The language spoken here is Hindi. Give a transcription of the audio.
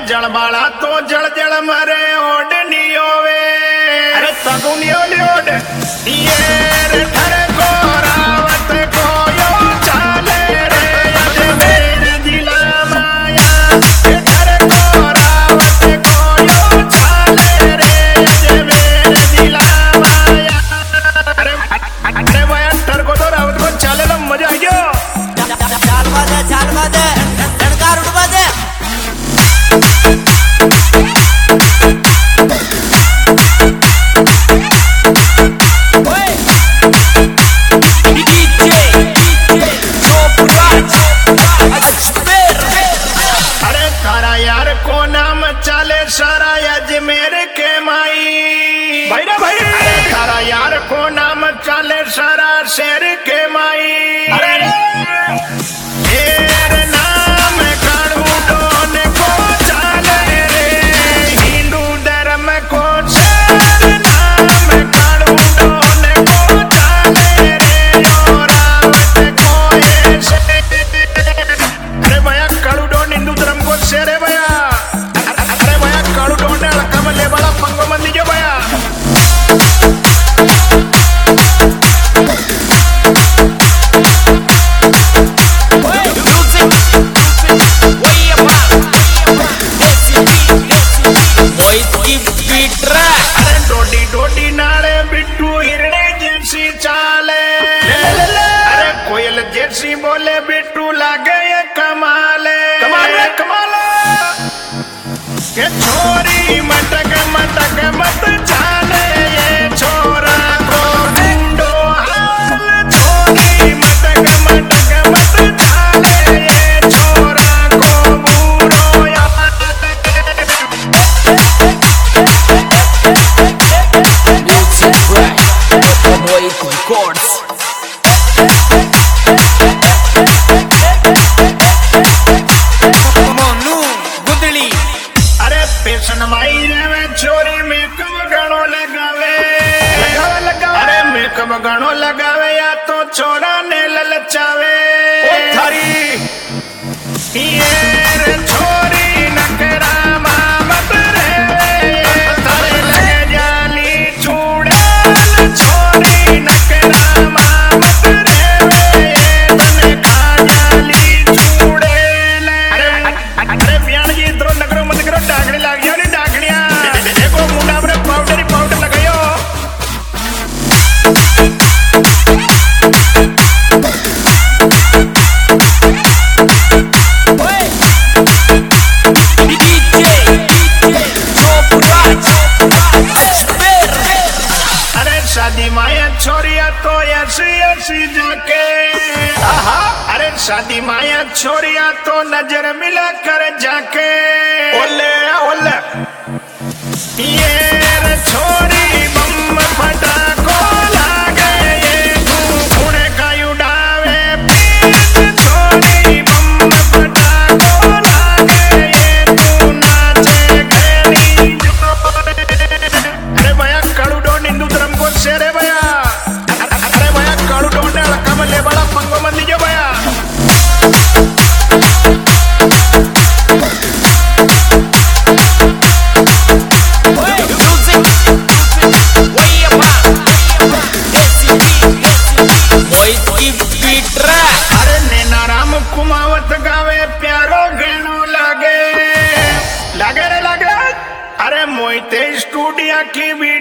जड़बाड़ा तो जड़ जड़ मरे ओड नहीं होवे। अरे तगु नहीं होली ओड ये रे ठरे को रावत को यो चाले रे अजे मेरे दिला माया ये ठरे को रावत को यो चाले रे अजे मेरे दिला माया। अरे भाई ठर को तो रावत को चाले ना मजा आ गया। चाल बाजे लड़कार उठ बाजे। अरे तारा यार को नाम चाले सारा अजमेर के माई भाई ना भाई। अरे तारा यार को नाम चाले सारा शेर के माई। अरे नाम कानून को चाले रे हिंदू धर्म को शेर नाम कानून को चाले रे और रावत को ऐसे। अरे भैया कानून हिंदू धर्म को शेर है भैया। अरे भैया कानून ने अलकम ले बड़ा पंगो मंदी जो भैया। डोडी नाले बिट्टू हिरणे जैसी चाले। अरे कोयल जैसी बोले बिट्टू लागे ये कमाले कमाले। ये छोरी मटक मटक मत चाले ये छोरा को ढूंढो हाल। छोरी मटक मटक मत चाले ये छोरा को बूढ़ो यार। अरे पेशन माई रे छोरी मेकअप गणो लगावे। अरे मेकअप गणो लगावे या तो छोरा ने ललचावे। ये रे छोरी नकरा मामत रे तारे लगे जाली चूड़ेल। छोरी नकरा मामत रे तने का जाली चूड़ेल। अरे बियान जी इधरो नकरो मत करो डागड़ी लाग गया नी डागड़िया। देखो मुंडा पर पाउडर लगायो। अरे शादी माया छोरिया तो ऐसी जाके। अरे शादी माया छोरिया तो नजर मिला कर जाके। ओले ओले ये रे छोरी बम फटा को लागे ये तू पुणे का उड़ावे पीठ। छोरी बम फटा को लागे ये तू नाचे घेरी जोरे। अरे भैया कानून हिंदू धर्म को शेर है भैया। अरे भैया कानून ने अलकम ले बड़ा पंगो मंदी जो भैया। अरे नैना राम कुमावत गावे प्यारो गणो लागे रे लागे। अरे मोहिते स्टूडियो की भी